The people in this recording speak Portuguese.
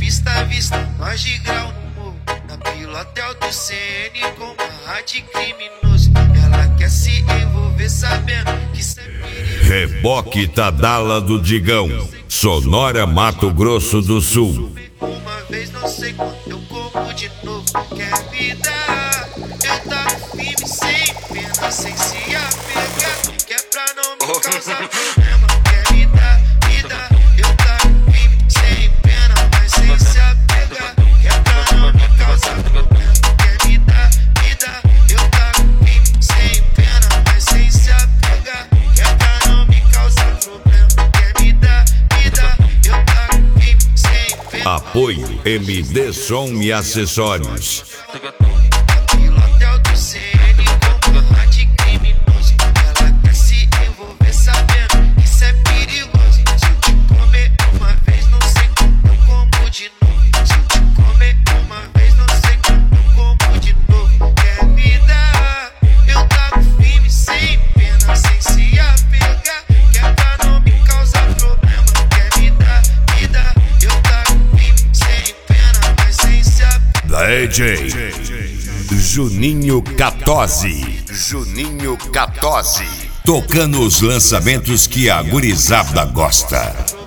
vista a vista, nós de grau no morro. Na pilotel do CN com uma rádio criminoso. Ela quer se envolver sabendo que isso é perigo. Reboque Tadala do Digão, Sonora, Mato Grosso do Sul. Uma vez não sei quando eu como de novo. Quer me dar? Eu tava firme sem pena, sem se apegar. Que é pra não me causar problema. Quer me dar? Eu tava firme sem pena, mas sem se apegar. Que é pra não me causar problema. Quer me dar? Eu tava firme sem pena, mas sem se apegar. Que é pra não me causar problema. Quer me dar? Eu tava firme sem pena. Apoio MD Som e Acessórios. Pilotel do CN com uma rádio criminoso. Ela quer se envolver sabendo que isso é perigoso. Se eu te comer uma vez, não sei quando eu como de novo. Se eu te comer uma vez, não sei quando eu como de novo. Quer me dar? Eu tava firme sem pena, sem se apegar. Que é pra não me causar problema. Quer me dar? Eu tava firme sem pena, mas sem se apegar. DJ Juninho Catose. Juninho Catose. Tocando os lançamentos que a gurizada gosta.